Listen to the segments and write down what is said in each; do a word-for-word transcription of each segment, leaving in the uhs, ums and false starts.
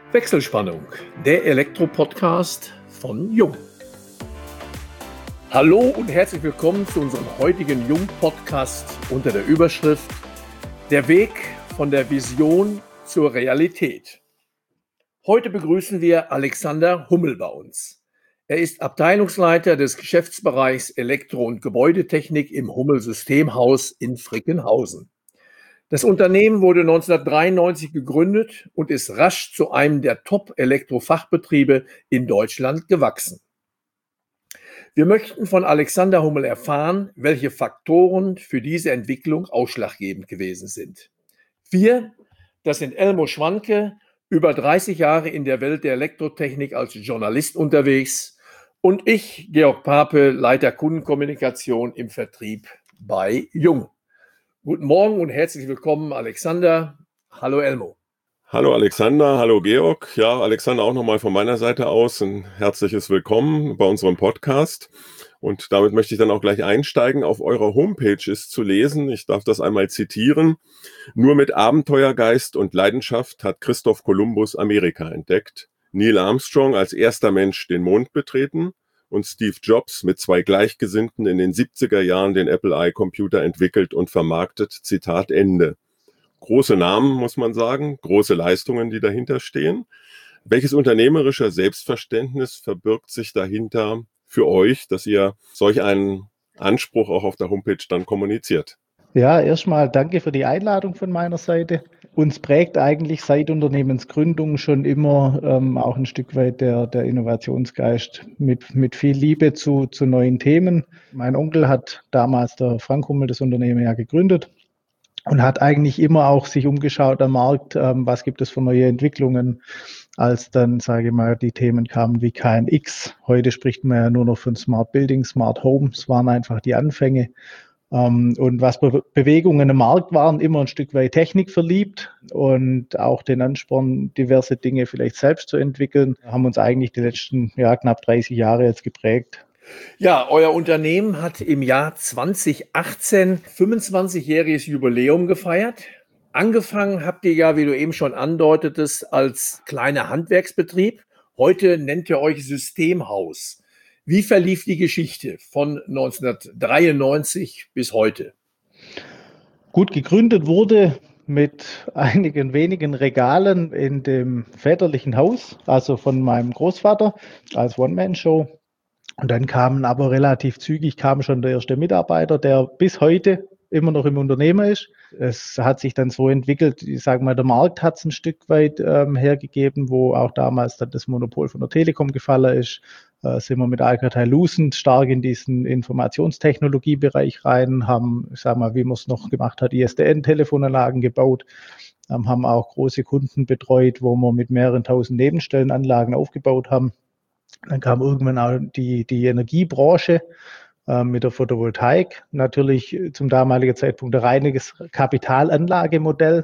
Wechselspannung, der Elektro-Podcast von Jung. Hallo und herzlich willkommen zu unserem heutigen Jung-Podcast unter der Überschrift Der Weg von der Vision zur Realität. Heute begrüßen wir Alexander Hummel bei uns. Er ist Abteilungsleiter des Geschäftsbereichs Elektro- und Gebäudetechnik im Hummel Systemhaus in Frickenhausen. Das Unternehmen wurde neunzehnhundertdreiundneunzig gegründet und ist rasch zu einem der Top-Elektrofachbetriebe in Deutschland gewachsen. Wir möchten von Alexander Hummel erfahren, welche Faktoren für diese Entwicklung ausschlaggebend gewesen sind. Wir, das sind Elmo Schwanke, über dreißig Jahre in der Welt der Elektrotechnik als Journalist unterwegs, und ich, Georg Pape, Leiter Kundenkommunikation im Vertrieb bei Jung. Guten Morgen und herzlich willkommen, Alexander. Hallo Elmo. Hallo Alexander, hallo Georg. Ja, Alexander, auch nochmal von meiner Seite aus ein herzliches Willkommen bei unserem Podcast. Und damit möchte ich dann auch gleich einsteigen. Auf eurer Homepage ist zu lesen, ich darf das einmal zitieren: Nur mit Abenteuergeist und Leidenschaft hat Christoph Kolumbus Amerika entdeckt, Neil Armstrong als erster Mensch den Mond betreten und Steve Jobs mit zwei Gleichgesinnten in den siebziger Jahren den Apple I-Computer entwickelt und vermarktet. Zitat Ende. Große Namen, muss man sagen, große Leistungen, die dahinter stehen. Welches unternehmerische Selbstverständnis verbirgt sich dahinter für euch, dass ihr solch einen Anspruch auch auf der Homepage dann kommuniziert? Ja, erstmal danke für die Einladung von meiner Seite. Uns prägt eigentlich seit Unternehmensgründung schon immer ähm, auch ein Stück weit der, der Innovationsgeist mit, mit viel Liebe zu, zu neuen Themen. Mein Onkel hat damals, der Frank Hummel, das Unternehmen ja gegründet und hat eigentlich immer auch sich umgeschaut am Markt, ähm, was gibt es für neue Entwicklungen, als dann, sage ich mal, die Themen kamen wie K N X. Heute spricht man ja nur noch von Smart Building, Smart Home. Es waren einfach die Anfänge. Um, und was Be- Bewegungen im Markt waren, immer ein Stück weit Technik verliebt und auch den Ansporn, diverse Dinge vielleicht selbst zu entwickeln, haben uns eigentlich die letzten ja, knapp dreißig Jahre jetzt geprägt. Ja, euer Unternehmen hat im Jahr zweitausendachtzehn fünfundzwanzigjähriges Jubiläum gefeiert. Angefangen habt ihr ja, wie du eben schon andeutetest, als kleiner Handwerksbetrieb. Heute nennt ihr euch Systemhaus. Wie verlief die Geschichte von neunzehnhundertdreiundneunzig bis heute? Gut, gegründet wurde mit einigen wenigen Regalen in dem väterlichen Haus, also von meinem Großvater als One-Man-Show. Und dann kamen aber relativ zügig, kam schon der erste Mitarbeiter, der bis heute immer noch im Unternehmen ist. Es hat sich dann so entwickelt, ich sage mal, der Markt hat es ein Stück weit ähm, hergegeben, wo auch damals dann das Monopol von der Telekom gefallen ist. Äh, sind wir mit Alcatel-Lucent stark in diesen Informationstechnologiebereich rein, haben, ich sage mal, wie man es noch gemacht hat, I S D N-Telefonanlagen gebaut, ähm, haben auch große Kunden betreut, wo wir mit mehreren tausend Nebenstellenanlagen aufgebaut haben. Dann kam irgendwann auch die, die Energiebranche äh, mit der Photovoltaik. Natürlich zum damaligen Zeitpunkt ein reines Kapitalanlagemodell,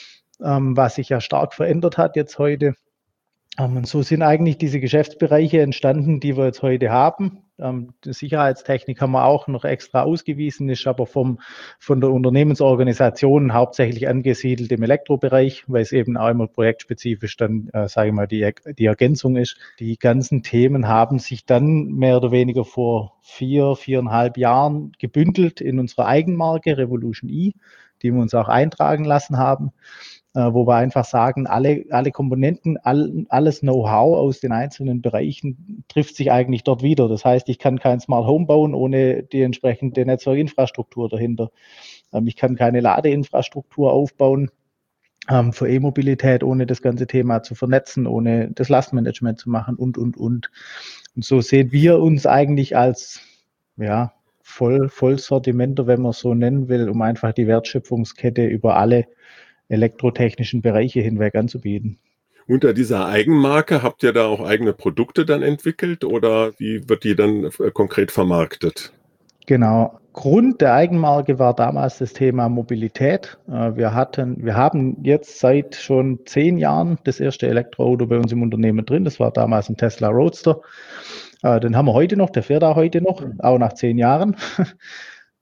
ähm, was sich ja stark verändert hat jetzt heute. Ähm, und so sind eigentlich diese Geschäftsbereiche entstanden, die wir jetzt heute haben. Ähm, die Sicherheitstechnik haben wir auch noch extra ausgewiesen, ist aber vom, von der Unternehmensorganisation hauptsächlich angesiedelt im Elektrobereich, weil es eben auch immer projektspezifisch dann, äh, sage ich mal, die, die Ergänzung ist. Die ganzen Themen haben sich dann mehr oder weniger vor vier, viereinhalb Jahren gebündelt in unserer Eigenmarke Revolution E, die wir uns auch eintragen lassen haben. Äh, wo wir einfach sagen, alle, alle Komponenten, all, alles Know-how aus den einzelnen Bereichen trifft sich eigentlich dort wieder. Das heißt, ich kann kein Smart Home bauen ohne die entsprechende Netzwerkinfrastruktur dahinter. Ähm, ich kann keine Ladeinfrastruktur aufbauen ähm, für E-Mobilität, ohne das ganze Thema zu vernetzen, ohne das Lastmanagement zu machen und, und, und. Und so sehen wir uns eigentlich als, ja, Voll, Vollsortimenter, wenn man es so nennen will, um einfach die Wertschöpfungskette über alle elektrotechnischen Bereiche hinweg anzubieten. Unter dieser Eigenmarke habt ihr da auch eigene Produkte dann entwickelt oder wie wird die dann äh, konkret vermarktet? Genau. Grund der Eigenmarke war damals das Thema Mobilität. Äh, Wir hatten, wir haben jetzt seit schon zehn Jahren das erste Elektroauto bei uns im Unternehmen drin. Das war damals ein Tesla Roadster. Äh, Den haben wir heute noch, der fährt auch heute noch, auch nach zehn Jahren.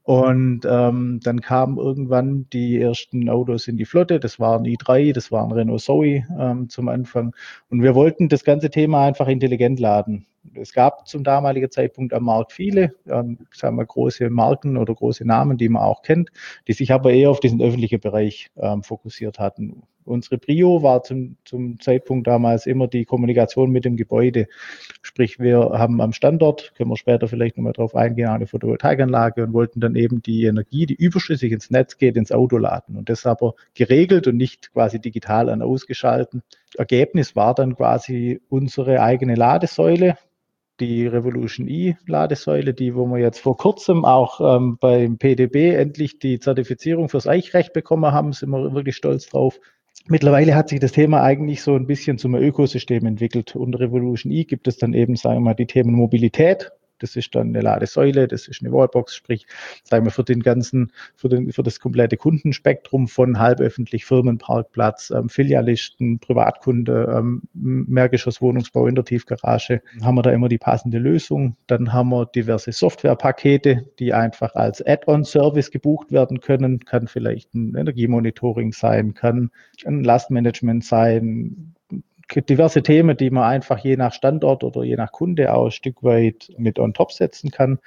Und ähm, dann kamen irgendwann die ersten Autos in die Flotte. Das waren i drei, das waren Renault Zoe ähm, zum Anfang. Und wir wollten das ganze Thema einfach intelligent laden. Es gab zum damaligen Zeitpunkt am Markt viele, ähm, sagen wir, große Marken oder große Namen, die man auch kennt, die sich aber eher auf diesen öffentlichen Bereich ähm, fokussiert hatten. Unsere Prio war zum, zum Zeitpunkt damals immer die Kommunikation mit dem Gebäude. Sprich, wir haben am Standort, können wir später vielleicht nochmal drauf eingehen, eine Photovoltaikanlage und wollten dann eben die Energie, die überschüssig ins Netz geht, ins Auto laden. Und das aber geregelt und nicht quasi digital an ausgeschalten. Ergebnis war dann quasi unsere eigene Ladesäule, die Revolution E-Ladesäule, die, wo wir jetzt vor kurzem auch ähm, beim P D B endlich die Zertifizierung fürs Eichrecht bekommen haben, sind wir wirklich stolz drauf. Mittlerweile hat sich das Thema eigentlich so ein bisschen zum Ökosystem entwickelt. Unter Revolution E gibt es dann eben, sagen wir mal, die Themen Mobilität. Das ist dann eine Ladesäule, das ist eine Wallbox, sprich, sagen wir, für den ganzen, für, den, für das komplette Kundenspektrum von halböffentlich Firmenparkplatz, ähm, Filialisten, Privatkunde, ähm, Mehrgeschosswohnungsbau in der Tiefgarage, haben wir da immer die passende Lösung. Dann haben wir diverse Softwarepakete, die einfach als Add-on-Service gebucht werden können. Kann vielleicht ein Energiemonitoring sein, kann ein Lastmanagement sein, diverse Themen, die man einfach je nach Standort oder je nach Kunde auch ein Stück weit mit on top setzen kann.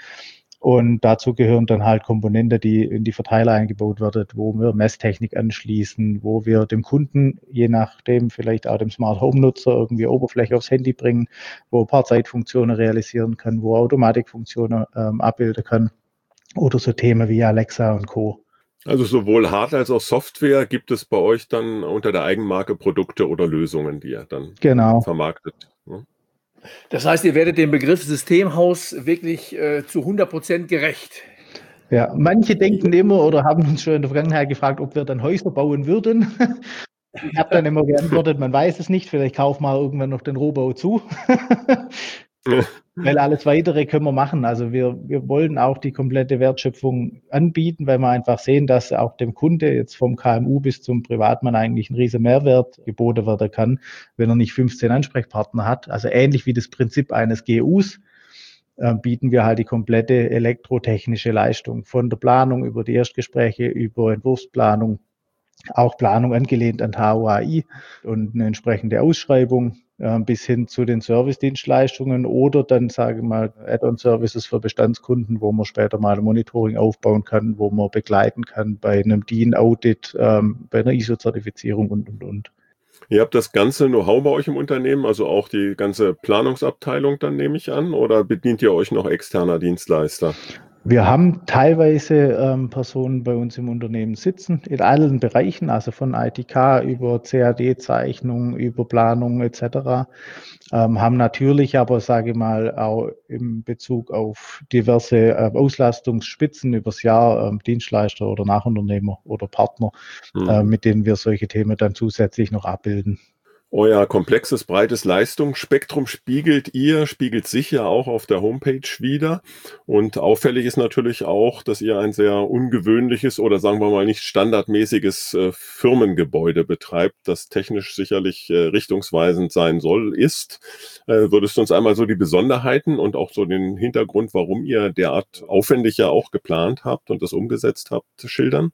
Und dazu gehören dann halt Komponenten, die in die Verteiler eingebaut werden, wo wir Messtechnik anschließen, wo wir dem Kunden, je nachdem vielleicht auch dem Smart Home Nutzer, irgendwie Oberfläche aufs Handy bringen, wo ein paar Zeitfunktionen realisieren kann, wo Automatikfunktionen ähm, abbilden kann oder so Themen wie Alexa und Co. Also sowohl Hardware als auch Software gibt es bei euch dann unter der Eigenmarke Produkte oder Lösungen, die ihr dann genau. vermarktet. Ne? Das heißt, ihr werdet dem Begriff Systemhaus wirklich äh, zu hundert Prozent gerecht. Ja, manche denken immer oder haben uns schon in der Vergangenheit gefragt, ob wir dann Häuser bauen würden. Ich habe dann immer geantwortet, man weiß es nicht, vielleicht kaufen wir irgendwann noch den Rohbau zu. Weil alles Weitere können wir machen. Also wir, wir wollen auch die komplette Wertschöpfung anbieten, weil wir einfach sehen, dass auch dem Kunde jetzt vom K M U bis zum Privatmann eigentlich ein riesen Mehrwert geboten werden kann, wenn er nicht fünfzehn Ansprechpartner hat. Also ähnlich wie das Prinzip eines G Us äh, bieten wir halt die komplette elektrotechnische Leistung von der Planung über die Erstgespräche, über Entwurfsplanung, auch Planung angelehnt an H O A I und eine entsprechende Ausschreibung äh, bis hin zu den Servicedienstleistungen oder dann, sage ich mal, Add-on-Services für Bestandskunden, wo man später mal ein Monitoring aufbauen kann, wo man begleiten kann bei einem D I N-Audit, ähm, bei einer I S O-Zertifizierung und, und, und. Ihr habt das ganze Know-how bei euch im Unternehmen, also auch die ganze Planungsabteilung dann, nehme ich an, oder bedient ihr euch noch externer Dienstleister? Wir haben teilweise ähm, Personen bei uns im Unternehmen sitzen, in allen Bereichen, also von I T K über C A D-Zeichnung, über Planung et cetera. Ähm, haben natürlich aber, sage ich mal, auch im Bezug auf diverse äh, Auslastungsspitzen übers Jahr ähm, Dienstleister oder Nachunternehmer oder Partner, mhm. äh, mit denen wir solche Themen dann zusätzlich noch abbilden. Euer komplexes, breites Leistungsspektrum spiegelt ihr, spiegelt sich ja auch auf der Homepage wider. Und auffällig ist natürlich auch, dass ihr ein sehr ungewöhnliches oder sagen wir mal nicht standardmäßiges äh, Firmengebäude betreibt, das technisch sicherlich äh, richtungsweisend sein soll, ist. Äh, würdest du uns einmal so die Besonderheiten und auch so den Hintergrund, warum ihr derart aufwendig ja auch geplant habt und das umgesetzt habt, schildern?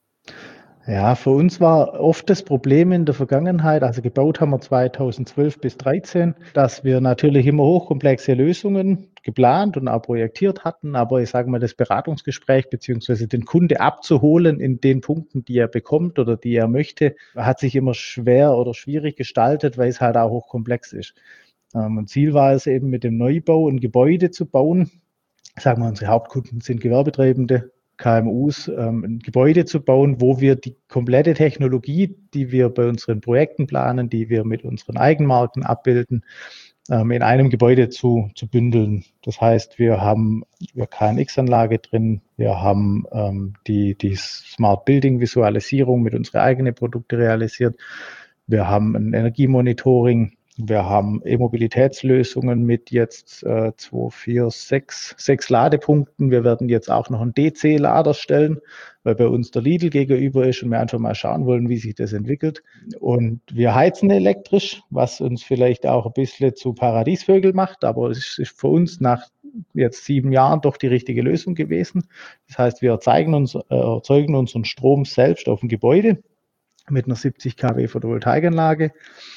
Ja, für uns war oft das Problem in der Vergangenheit, also gebaut haben wir zweitausendzwölf bis dreizehn, dass wir natürlich immer hochkomplexe Lösungen geplant und auch projektiert hatten, aber ich sage mal, das Beratungsgespräch beziehungsweise den Kunde abzuholen in den Punkten, die er bekommt oder die er möchte, hat sich immer schwer oder schwierig gestaltet, weil es halt auch hochkomplex ist. Und Ziel war es eben mit dem Neubau ein Gebäude zu bauen. Sagen wir, unsere Hauptkunden sind Gewerbetreibende, K M Us, ähm, ein Gebäude zu bauen, wo wir die komplette Technologie, die wir bei unseren Projekten planen, die wir mit unseren Eigenmarken abbilden, ähm, in einem Gebäude zu, zu bündeln. Das heißt, wir haben eine K N X-Anlage drin, wir haben ähm, die, die Smart Building Visualisierung mit unseren eigenen Produkten realisiert, wir haben ein Energiemonitoring, wir haben E-Mobilitätslösungen mit jetzt äh, zwei, vier, sechs, sechs Ladepunkten. Wir werden jetzt auch noch einen D C-Lader stellen, weil bei uns der Lidl gegenüber ist und wir einfach mal schauen wollen, wie sich das entwickelt. Und wir heizen elektrisch, was uns vielleicht auch ein bisschen zu Paradiesvögel macht, aber es ist für uns nach jetzt sieben Jahren doch die richtige Lösung gewesen. Das heißt, wir erzeugen, uns, äh, erzeugen unseren Strom selbst auf dem Gebäude mit einer siebzig Kilowatt Photovoltaikanlage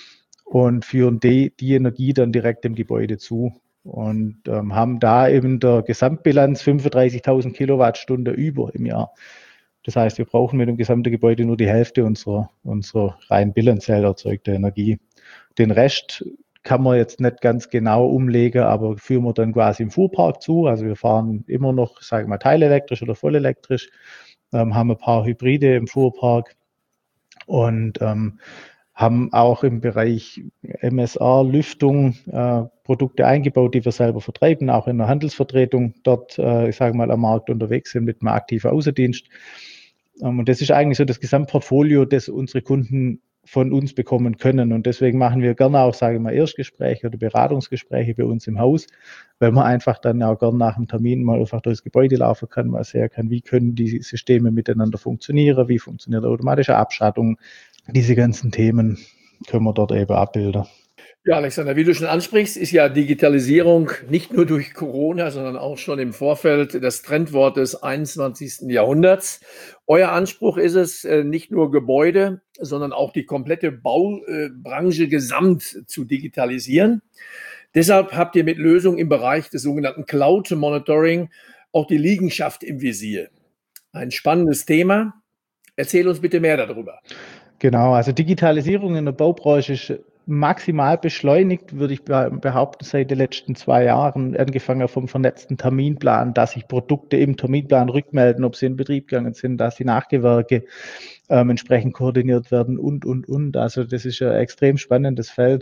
und führen die, die Energie dann direkt dem Gebäude zu und ähm, haben da eben der Gesamtbilanz fünfunddreißigtausend Kilowattstunden über im Jahr. Das heißt, wir brauchen mit dem gesamten Gebäude nur die Hälfte unserer, unserer rein bilanziell erzeugten Energie. Den Rest kann man jetzt nicht ganz genau umlegen, aber führen wir dann quasi im Fuhrpark zu. Also wir fahren immer noch, sagen wir mal, teilelektrisch oder vollelektrisch, ähm, haben ein paar Hybride im Fuhrpark und ähm, haben auch im Bereich M S R-Lüftung äh, Produkte eingebaut, die wir selber vertreiben, auch in der Handelsvertretung dort, äh, ich sage mal, am Markt unterwegs sind mit einem aktiven Außendienst. Ähm, und das ist eigentlich so das Gesamtportfolio, das unsere Kunden von uns bekommen können. Und deswegen machen wir gerne auch, sage ich mal, Erstgespräche oder Beratungsgespräche bei uns im Haus, weil man einfach dann auch gerne nach dem Termin mal einfach durchs Gebäude laufen kann, mal sehen kann, wie können die Systeme miteinander funktionieren, wie funktioniert automatische Abschattung. Diese ganzen Themen können wir dort eben abbilden. Ja, Alexander, wie du schon ansprichst, ist ja Digitalisierung nicht nur durch Corona, sondern auch schon im Vorfeld das Trendwort des einundzwanzigsten Jahrhunderts. Euer Anspruch ist es, nicht nur Gebäude, sondern auch die komplette Baubranche gesamt zu digitalisieren. Deshalb habt ihr mit Lösungen im Bereich des sogenannten Cloud Monitoring auch die Liegenschaft im Visier. Ein spannendes Thema. Erzähl uns bitte mehr darüber. Genau, also Digitalisierung in der Baubranche ist maximal beschleunigt, würde ich behaupten, seit den letzten zwei Jahren, angefangen vom vernetzten Terminplan, dass sich Produkte im Terminplan rückmelden, ob sie in Betrieb gegangen sind, dass die Nachgewerke ähm, entsprechend koordiniert werden und, und, und. Also das ist ein extrem spannendes Feld.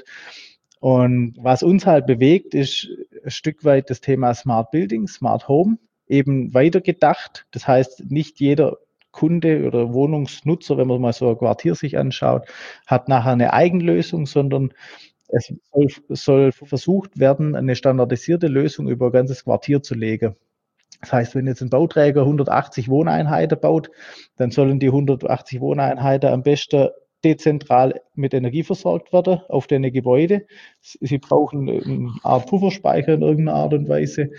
Und was uns halt bewegt, ist ein Stück weit das Thema Smart Building, Smart Home, eben weitergedacht. Das heißt, nicht jeder Kunde oder Wohnungsnutzer, wenn man mal so ein Quartier sich anschaut, hat nachher eine Eigenlösung, sondern es soll, soll versucht werden, eine standardisierte Lösung über ein ganzes Quartier zu legen. Das heißt, wenn jetzt ein Bauträger hundertachtzig Wohneinheiten baut, dann sollen die hundertachtzig Wohneinheiten am besten dezentral mit Energie versorgt werden auf deine Gebäude. Sie brauchen eine Art Pufferspeicher in irgendeiner Art und Weise.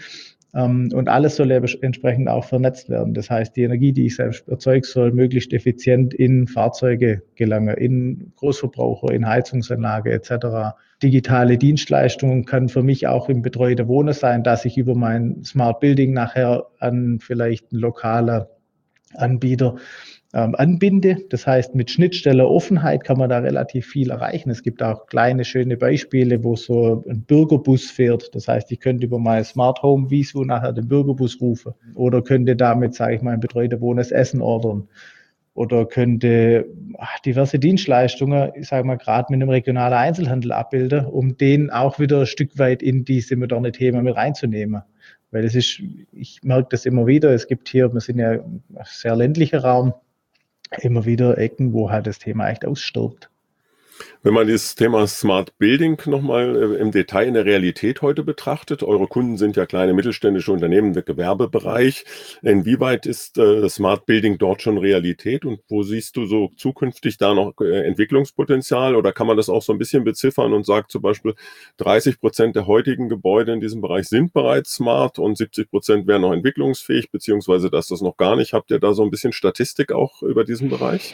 Und alles soll entsprechend auch vernetzt werden. Das heißt, die Energie, die ich selbst erzeuge, soll möglichst effizient in Fahrzeuge gelangen, in Großverbraucher, in Heizungsanlage et cetera. Digitale Dienstleistungen kann für mich auch im betreuten Wohnen sein, dass ich über mein Smart Building nachher an vielleicht einen lokalen Anbieter ähm, anbinde. Das heißt, mit Schnittstelle Offenheit kann man da relativ viel erreichen. Es gibt auch kleine, schöne Beispiele, wo so ein Bürgerbus fährt. Das heißt, ich könnte über mein Smart Home Visu nachher den Bürgerbus rufen oder könnte damit, sage ich mal, ein betreuter Wohnen das Essen ordern oder könnte ach, diverse Dienstleistungen, ich sage mal, gerade mit einem regionalen Einzelhandel abbilden, um den auch wieder ein Stück weit in diese moderne Themen mit reinzunehmen. Weil es ist, ich merke das immer wieder, es gibt hier, wir sind ja ein sehr ländlicher Raum, immer wieder Ecken, wo halt das Thema echt ausstirbt. Wenn man dieses Thema Smart Building nochmal im Detail in der Realität heute betrachtet, eure Kunden sind ja kleine mittelständische Unternehmen im Gewerbebereich. Inwieweit ist äh, Smart Building dort schon Realität und wo siehst du so zukünftig da noch äh, Entwicklungspotenzial oder kann man das auch so ein bisschen beziffern und sagt zum Beispiel dreißig Prozent der heutigen Gebäude in diesem Bereich sind bereits smart und siebzig Prozent wären noch entwicklungsfähig, beziehungsweise dass das noch gar nicht. Habt ihr da so ein bisschen Statistik auch über diesen Bereich?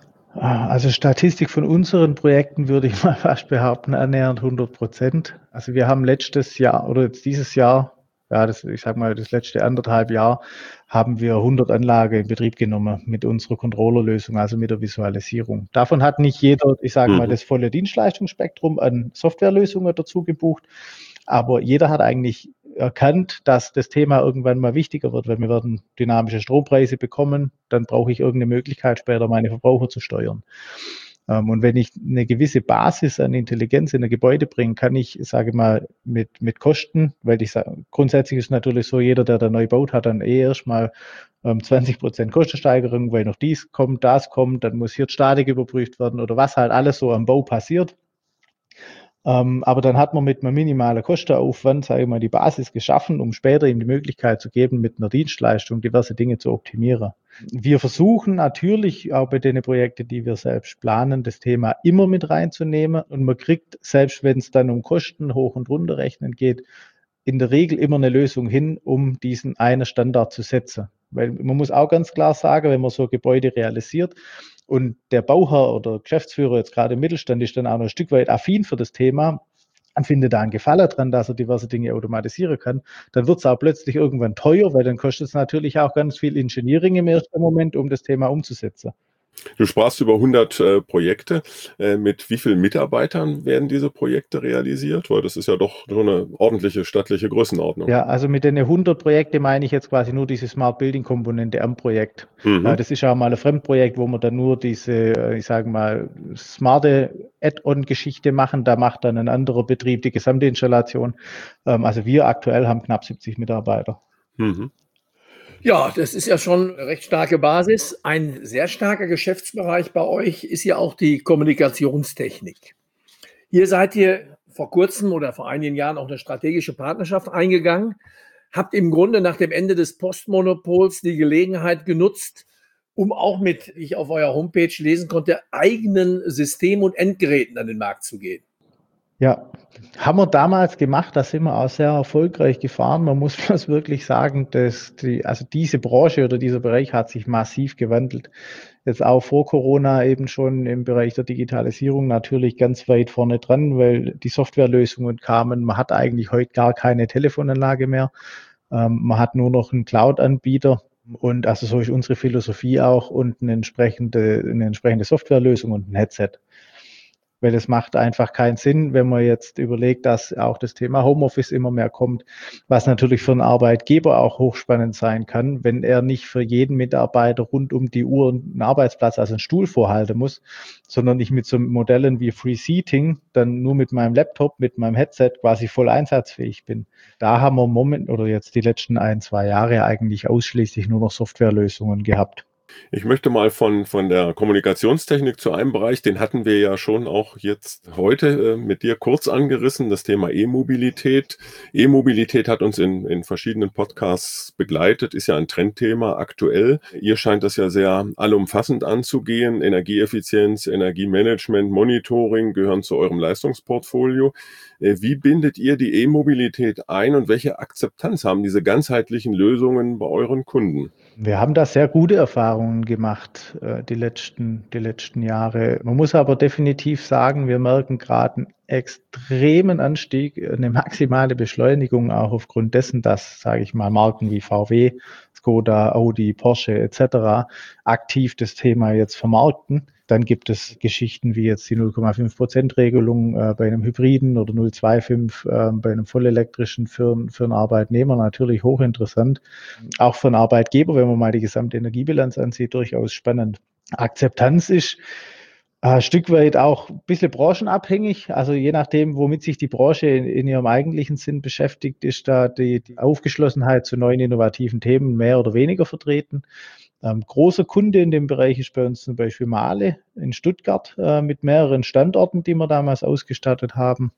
Also Statistik von unseren Projekten würde ich mal fast behaupten, annähernd hundert Prozent. Also wir haben letztes Jahr oder jetzt dieses Jahr, ja, das, ich sag mal, das letzte anderthalb Jahr, haben wir hundert Anlagen in Betrieb genommen mit unserer Controllerlösung, also mit der Visualisierung. Davon hat nicht jeder, ich sage mal, das volle Dienstleistungsspektrum an Softwarelösungen dazu gebucht, aber jeder hat eigentlich erkannt, dass das Thema irgendwann mal wichtiger wird, weil wir werden dynamische Strompreise bekommen, dann brauche ich irgendeine Möglichkeit, später meine Verbraucher zu steuern. Und wenn ich eine gewisse Basis an Intelligenz in ein Gebäude bringe, kann ich, sage mal, mit, mit Kosten, weil ich sage, grundsätzlich ist natürlich so, jeder, der da neu baut, hat dann eh erstmal ähm, zwanzig Prozent Kostensteigerung, weil noch dies kommt, das kommt, dann muss hier die Statik überprüft werden oder was halt alles so am Bau passiert. Ähm, aber dann hat man mit einem minimalen Kostenaufwand, sage ich mal, die Basis geschaffen, um später ihm die Möglichkeit zu geben, mit einer Dienstleistung diverse Dinge zu optimieren. Wir versuchen natürlich auch bei den Projekten, die wir selbst planen, das Thema immer mit reinzunehmen und man kriegt, selbst wenn es dann um Kosten hoch und runter rechnen geht, in der Regel immer eine Lösung hin, um diesen einen Standard zu setzen. Weil man muss auch ganz klar sagen, wenn man so Gebäude realisiert und der Bauherr oder Geschäftsführer jetzt gerade im Mittelstand ist dann auch noch ein Stück weit affin für das Thema, und findet da einen Gefallen dran, dass er diverse Dinge automatisieren kann, dann wird es auch plötzlich irgendwann teuer, weil dann kostet es natürlich auch ganz viel Engineering im ersten Moment, um das Thema umzusetzen. Du sprachst über hundert äh, Projekte. Äh, mit wie vielen Mitarbeitern werden diese Projekte realisiert? Weil das ist ja doch so eine ordentliche stattliche Größenordnung. Ja, also mit den hundert Projekten meine ich jetzt quasi nur diese Smart Building Komponente am Projekt. Mhm. Äh, das ist ja mal ein Fremdprojekt, wo wir dann nur diese, äh, ich sage mal, smarte Add-on-Geschichte machen. Da macht dann ein anderer Betrieb die gesamte Installation. Ähm, also wir aktuell haben knapp siebzig Mitarbeiter. Mhm. Ja, das ist ja schon eine recht starke Basis. Ein sehr starker Geschäftsbereich bei euch ist ja auch die Kommunikationstechnik. Hier seid ihr vor kurzem oder vor einigen Jahren auch eine strategische Partnerschaft eingegangen, habt im Grunde nach dem Ende des Postmonopols die Gelegenheit genutzt, um auch mit, wie ich auf eurer Homepage lesen konnte, eigenen System- und Endgeräten an den Markt zu gehen. Ja, haben wir damals gemacht, da sind wir auch sehr erfolgreich gefahren. Man muss das wirklich sagen, dass die, also diese Branche oder dieser Bereich hat sich massiv gewandelt. Jetzt auch vor Corona eben schon im Bereich der Digitalisierung natürlich ganz weit vorne dran, weil die Softwarelösungen kamen. Man hat eigentlich heute gar keine Telefonanlage mehr. Ähm, man hat nur noch einen Cloud-Anbieter. Und also so ist unsere Philosophie auch und eine entsprechende, eine entsprechende Softwarelösung und ein Headset. Weil es macht einfach keinen Sinn, wenn man jetzt überlegt, dass auch das Thema Homeoffice immer mehr kommt, was natürlich für einen Arbeitgeber auch hochspannend sein kann, wenn er nicht für jeden Mitarbeiter rund um die Uhr einen Arbeitsplatz, also einen Stuhl vorhalten muss, sondern ich mit so Modellen wie Free Seating dann nur mit meinem Laptop, mit meinem Headset quasi voll einsatzfähig bin. Da haben wir im Moment oder jetzt die letzten ein, zwei Jahre eigentlich ausschließlich nur noch Softwarelösungen gehabt. Ich möchte mal von, von der Kommunikationstechnik zu einem Bereich, den hatten wir ja schon auch jetzt heute äh, mit dir kurz angerissen, das Thema E-Mobilität. E-Mobilität hat uns in, in verschiedenen Podcasts begleitet, ist ja ein Trendthema aktuell. Ihr scheint das ja sehr allumfassend anzugehen. Energieeffizienz, Energiemanagement, Monitoring gehören zu eurem Leistungsportfolio. Äh, wie bindet ihr die E-Mobilität ein und welche Akzeptanz haben diese ganzheitlichen Lösungen bei euren Kunden? Wir haben da sehr gute Erfahrungen gemacht, äh, die letzten, die letzten Jahre. Man muss aber definitiv sagen, wir merken gerade einen extremen Anstieg, eine maximale Beschleunigung, auch aufgrund dessen, dass, sage ich mal, Marken wie V W, Skoda, Audi, Porsche et cetera aktiv das Thema jetzt vermarkten. Dann gibt es Geschichten wie jetzt die null Komma fünf Prozent Regelung äh, bei einem Hybriden oder null Komma fünfundzwanzig äh, bei einem vollelektrischen für, für einen Arbeitnehmer natürlich hochinteressant. Auch für einen Arbeitgeber, wenn man mal die gesamte Energiebilanz ansieht, durchaus spannend. Akzeptanz ist ein Stück weit auch ein bisschen branchenabhängig. Also je nachdem, womit sich die Branche in, in ihrem eigentlichen Sinn beschäftigt, ist da die, die Aufgeschlossenheit zu neuen innovativen Themen mehr oder weniger vertreten. Ähm, großer Kunde in dem Bereich ist bei uns zum Beispiel Mahle in Stuttgart äh, mit mehreren Standorten, die wir damals ausgestattet haben.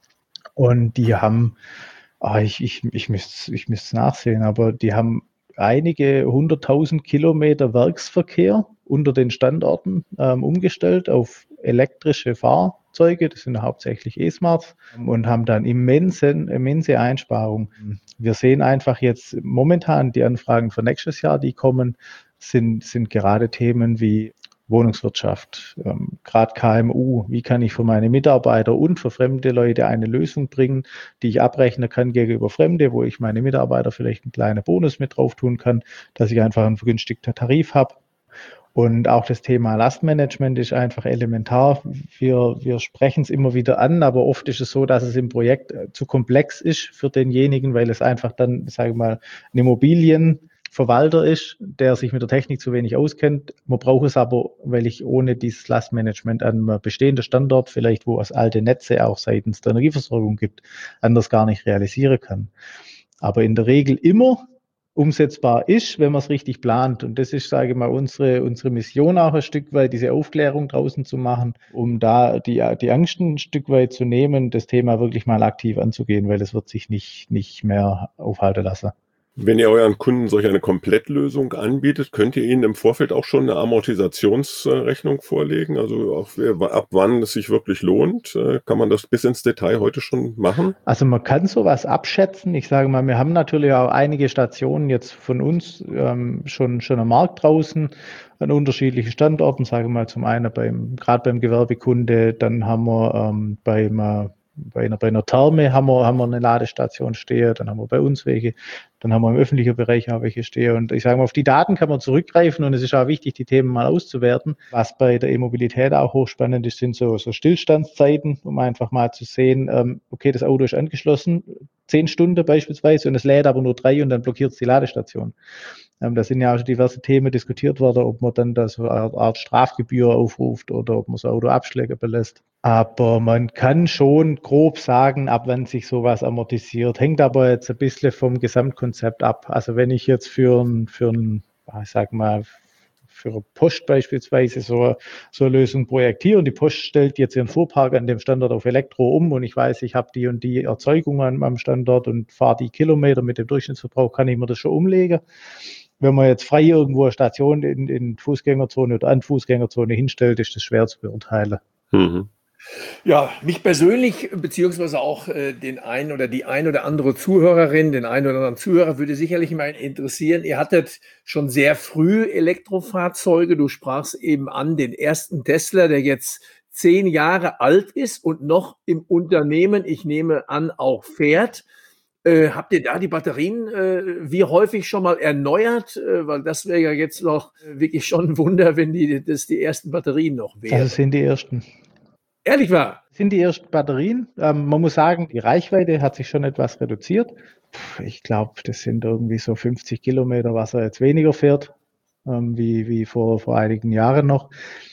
Und die haben, ah, ich, ich, ich müsste ich müsste nachsehen, aber die haben einige hunderttausend Kilometer Werksverkehr unter den Standorten ähm, umgestellt auf elektrische Fahrzeuge. Das sind hauptsächlich E-Smarts und haben dann immensen, immense Einsparungen. Wir sehen einfach jetzt momentan die Anfragen für nächstes Jahr, die kommen, sind, sind gerade Themen wie Wohnungswirtschaft, ähm, gerade K M U. Wie kann ich für meine Mitarbeiter und für fremde Leute eine Lösung bringen, die ich abrechnen kann gegenüber Fremde, wo ich meine Mitarbeiter vielleicht einen kleinen Bonus mit drauf tun kann, dass ich einfach einen vergünstigten Tarif habe. Und auch das Thema Lastmanagement ist einfach elementar. Wir, wir sprechen es immer wieder an, aber oft ist es so, dass es im Projekt zu komplex ist für denjenigen, weil es einfach dann, sage ich mal, eine Immobilienverwalter ist, der sich mit der Technik zu wenig auskennt. Man braucht es aber, weil ich ohne dieses Lastmanagement an einem bestehenden Standort, vielleicht wo es alte Netze auch seitens der Energieversorgung gibt, anders gar nicht realisieren kann. Aber in der Regel immer umsetzbar ist, wenn man es richtig plant. Und das ist, sage ich mal, unsere, unsere Mission auch ein Stück weit, diese Aufklärung draußen zu machen, um da die, die Angst ein Stück weit zu nehmen, das Thema wirklich mal aktiv anzugehen, weil es wird sich nicht, nicht mehr aufhalten lassen. Wenn ihr euren Kunden solch eine Komplettlösung anbietet, könnt ihr ihnen im Vorfeld auch schon eine Amortisationsrechnung vorlegen? Also auf, ab wann es sich wirklich lohnt? Kann man das bis ins Detail heute schon machen? Also man kann sowas abschätzen. Ich sage mal, wir haben natürlich auch einige Stationen jetzt von uns ähm, schon, schon am Markt draußen an unterschiedlichen Standorten. Sage mal zum einen beim, gerade beim Gewerbekunde, dann haben wir ähm, beim äh, Bei einer, bei einer Therme haben wir, haben wir eine Ladestation stehen, dann haben wir bei uns welche, dann haben wir im öffentlichen Bereich auch welche stehen. Und ich sage mal, auf die Daten kann man zurückgreifen und es ist auch wichtig, die Themen mal auszuwerten. Was bei der E-Mobilität auch hochspannend ist, sind so, so Stillstandszeiten, um einfach mal zu sehen, ähm, okay, das Auto ist angeschlossen, zehn Stunden beispielsweise, und es lädt aber nur drei und dann blockiert es die Ladestation. Ähm, da sind ja auch schon diverse Themen diskutiert worden, ob man dann da so eine Art Strafgebühr aufruft oder ob man das Auto Abschläge belässt. Aber man kann schon grob sagen, ab wann sich sowas amortisiert. Hängt aber jetzt ein bisschen vom Gesamtkonzept ab. Also wenn ich jetzt für ein, für ein, ich sag mal, für eine Post beispielsweise so, so eine Lösung projektiere und die Post stellt jetzt ihren Fuhrpark an dem Standort auf Elektro um und ich weiß, ich habe die und die Erzeugung an meinem Standort und fahre die Kilometer mit dem Durchschnittsverbrauch, kann ich mir das schon umlegen. Wenn man jetzt frei irgendwo eine Station in, in Fußgängerzone oder an Fußgängerzone hinstellt, ist das schwer zu beurteilen. Mhm. Ja, mich persönlich, beziehungsweise auch äh, den einen oder die ein oder andere Zuhörerin, den einen oder anderen Zuhörer würde sicherlich mal interessieren. Ihr hattet schon sehr früh Elektrofahrzeuge. Du sprachst eben an den ersten Tesla, der jetzt zehn Jahre alt ist und noch im Unternehmen, ich nehme an, auch fährt. Äh, habt ihr da die Batterien äh, wie häufig schon mal erneuert? Äh, weil das wäre ja jetzt noch äh, wirklich schon ein Wunder, wenn die, das die ersten Batterien noch wären. Das sind die ersten. Ehrlich wahr? Sind die ersten Batterien. Ähm, man muss sagen, die Reichweite hat sich schon etwas reduziert. Ich glaube, das sind irgendwie so fünfzig Kilometer, was er jetzt weniger fährt, ähm, wie, wie vor, vor einigen Jahren noch.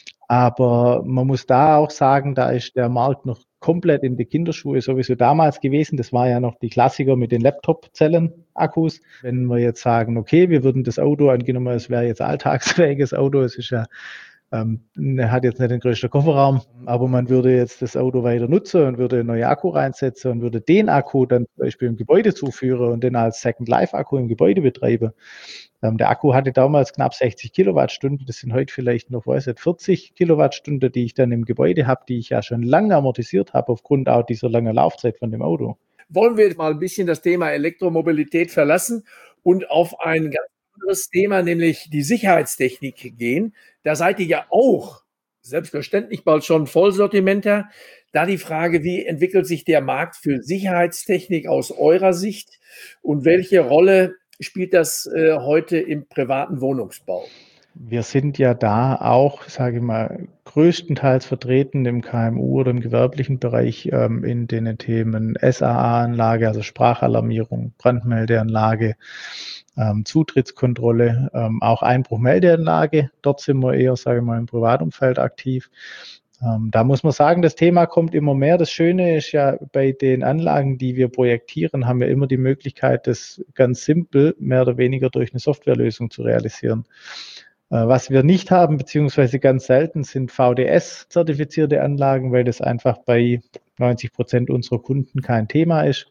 Aber man muss da auch sagen, da ist der Markt noch komplett in die Kinderschuhe sowieso damals gewesen. Das war ja noch die Klassiker mit den Laptop-Zellen-Akkus. Wenn wir jetzt sagen, okay, wir würden das Auto, angenommen, es wäre jetzt alltagsfähiges Auto, es ist ja Ähm, er hat jetzt nicht den größten Kofferraum, aber man würde jetzt das Auto weiter nutzen und würde einen neuen Akku reinsetzen und würde den Akku dann zum Beispiel im Gebäude zuführen und den als Second Life Akku im Gebäude betreiben. Ähm, der Akku hatte damals knapp sechzig Kilowattstunden, das sind heute vielleicht noch, weiß nicht, vierzig Kilowattstunden, die ich dann im Gebäude habe, die ich ja schon lange amortisiert habe, aufgrund auch dieser langen Laufzeit von dem Auto. Wollen wir mal ein bisschen das Thema Elektromobilität verlassen und auf ein ganz anderes Thema, nämlich die Sicherheitstechnik gehen. Da seid ihr ja auch selbstverständlich bald schon Vollsortimenter. Da die Frage, wie entwickelt sich der Markt für Sicherheitstechnik aus eurer Sicht und welche Rolle spielt das äh, heute im privaten Wohnungsbau? Wir sind ja da auch, sage ich mal, größtenteils vertreten im K M U oder im gewerblichen Bereich ähm, in den Themen S A A-Anlage, also Sprachalarmierung, Brandmeldeanlage, ähm, Zutrittskontrolle, ähm, auch Einbruchmeldeanlage. Dort sind wir eher, sage ich mal, im Privatumfeld aktiv. Ähm, da muss man sagen, das Thema kommt immer mehr. Das Schöne ist ja, bei den Anlagen, die wir projektieren, haben wir immer die Möglichkeit, das ganz simpel, mehr oder weniger durch eine Softwarelösung zu realisieren. Was wir nicht haben, beziehungsweise ganz selten, sind V D S-zertifizierte Anlagen, weil das einfach bei neunzig Prozent unserer Kunden kein Thema ist.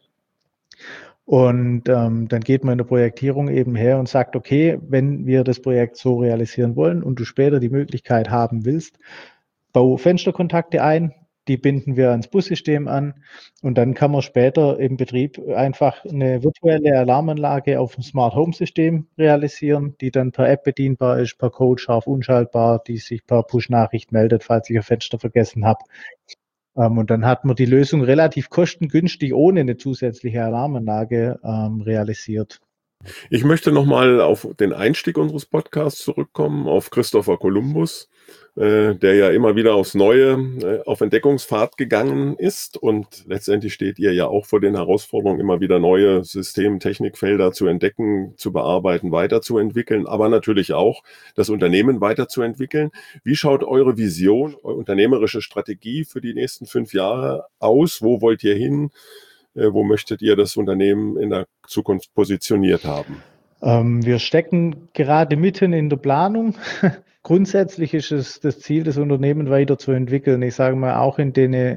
Und ähm, dann geht man in der Projektierung eben her und sagt, okay, wenn wir das Projekt so realisieren wollen und du später die Möglichkeit haben willst, bau Fensterkontakte ein, die binden wir ans Bussystem an und dann kann man später im Betrieb einfach eine virtuelle Alarmanlage auf dem Smart Home System realisieren, die dann per App bedienbar ist, per Code scharf unschaltbar, die sich per Push-Nachricht meldet, falls ich ein Fenster vergessen habe. Ähm, und dann hat man die Lösung relativ kostengünstig ohne eine zusätzliche Alarmanlage ähm, realisiert. Ich möchte nochmal auf den Einstieg unseres Podcasts zurückkommen, auf Christopher Columbus, äh, der ja immer wieder aufs Neue äh, auf Entdeckungsfahrt gegangen ist. Und letztendlich steht ihr ja auch vor den Herausforderungen, immer wieder neue System-, Technikfelder zu entdecken, zu bearbeiten, weiterzuentwickeln, aber natürlich auch das Unternehmen weiterzuentwickeln. Wie schaut eure Vision, eure unternehmerische Strategie für die nächsten fünf Jahre aus? Wo wollt ihr hin? Wo möchtet ihr das Unternehmen in der Zukunft positioniert haben? Ähm, wir stecken gerade mitten in der Planung. Grundsätzlich ist es das Ziel, das Unternehmen weiterzuentwickeln. Ich sage mal, auch in den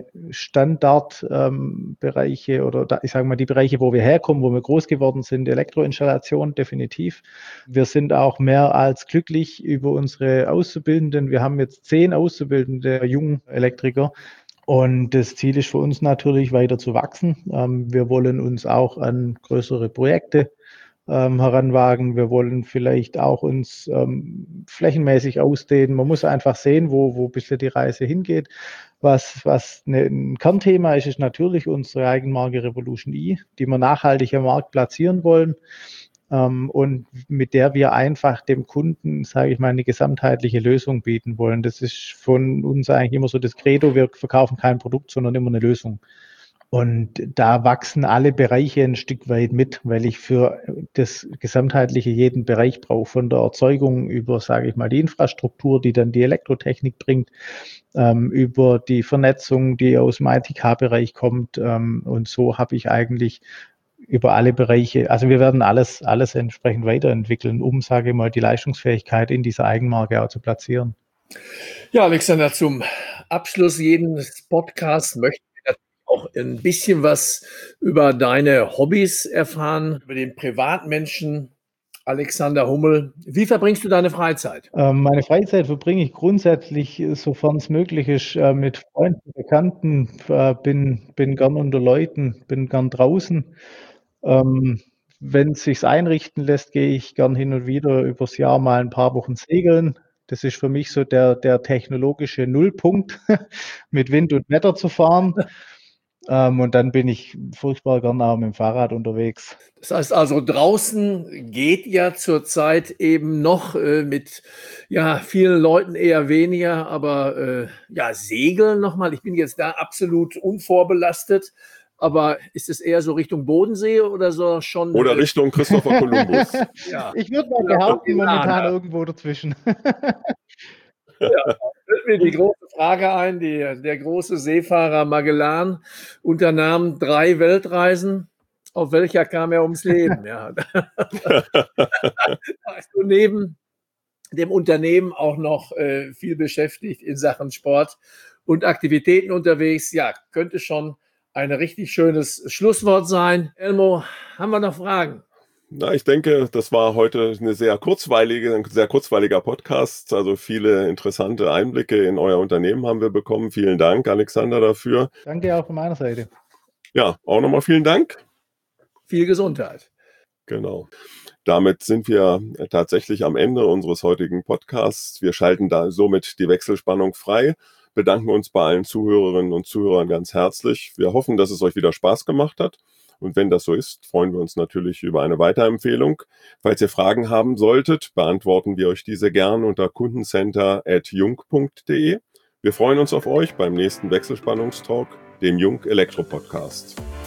Standardbereiche ähm, oder da, ich sage mal, die Bereiche, wo wir herkommen, wo wir groß geworden sind, Elektroinstallation definitiv. Wir sind auch mehr als glücklich über unsere Auszubildenden. Wir haben jetzt zehn Auszubildende Jungelektriker. Und das Ziel ist für uns natürlich, weiter zu wachsen. Ähm, wir wollen uns auch an größere Projekte ähm, heranwagen. Wir wollen vielleicht auch uns ähm, flächenmäßig ausdehnen. Man muss einfach sehen, wo, wo bisher die Reise hingeht. Was, was ne, ein Kernthema ist, ist natürlich unsere Eigenmarke Revolution E, die wir nachhaltig am Markt platzieren wollen. Ähm, und mit der wir einfach dem Kunden, sage ich mal, eine gesamtheitliche Lösung bieten wollen. Das ist von uns eigentlich immer so das Credo, wir verkaufen kein Produkt, sondern immer eine Lösung. Und da wachsen alle Bereiche ein Stück weit mit, weil ich für das Gesamtheitliche jeden Bereich brauche, von der Erzeugung über, sage ich mal, die Infrastruktur, die dann die Elektrotechnik bringt, ähm, über die Vernetzung, die aus dem I T K-Bereich kommt. Ähm, und so habe ich eigentlich über alle Bereiche, also wir werden alles, alles entsprechend weiterentwickeln, um, sage ich mal, die Leistungsfähigkeit in dieser Eigenmarke auch zu platzieren. Ja, Alexander, zum Abschluss jedes Podcasts möchte ich auch ein bisschen was über deine Hobbys erfahren, über den Privatmenschen Alexander Hummel. Wie verbringst du deine Freizeit? Ähm, meine Freizeit verbringe ich grundsätzlich, sofern es möglich ist, äh, mit Freunden, Bekannten, äh, bin, bin gern unter Leuten, bin gern draußen. Ähm, wenn es sich einrichten lässt, gehe ich gern hin und wieder übers Jahr mal ein paar Wochen segeln. Das ist für mich so der, der technologische Nullpunkt, mit Wind und Wetter zu fahren. Ähm, und dann bin ich furchtbar gern auch mit dem Fahrrad unterwegs. Das heißt also, draußen geht ja zurzeit eben noch äh, mit ja, vielen Leuten eher weniger, aber äh, ja, Segeln nochmal. Ich bin jetzt da absolut unvorbelastet. Aber ist es eher so Richtung Bodensee oder so schon? Oder äh, Richtung Christopher Columbus? Ja. Ich würde mal behaupten, momentan irgendwo dazwischen. Ja, fällt mir die große Frage ein, die, der große Seefahrer Magellan unternahm drei Weltreisen. Auf welcher kam er ums Leben? Ja. Also neben dem Unternehmen auch noch äh, viel beschäftigt in Sachen Sport und Aktivitäten unterwegs. Ja, könnte schon ein richtig schönes Schlusswort sein. Elmo, haben wir noch Fragen? Na, ich denke, das war heute eine sehr kurzweilige, ein sehr kurzweiliger Podcast. Also viele interessante Einblicke in euer Unternehmen haben wir bekommen. Vielen Dank, Alexander, dafür. Danke auch von meiner Seite. Ja, auch nochmal vielen Dank. Viel Gesundheit. Genau. Damit sind wir tatsächlich am Ende unseres heutigen Podcasts. Wir schalten da somit die Wechselspannung frei, bedanken uns bei allen Zuhörerinnen und Zuhörern ganz herzlich. Wir hoffen, dass es euch wieder Spaß gemacht hat. Und wenn das so ist, freuen wir uns natürlich über eine Weiterempfehlung. Falls ihr Fragen haben solltet, beantworten wir euch diese gern unter kundencenter at jung punkt de. Wir freuen uns auf euch beim nächsten Wechselspannungstalk, dem Jung Elektro Podcast.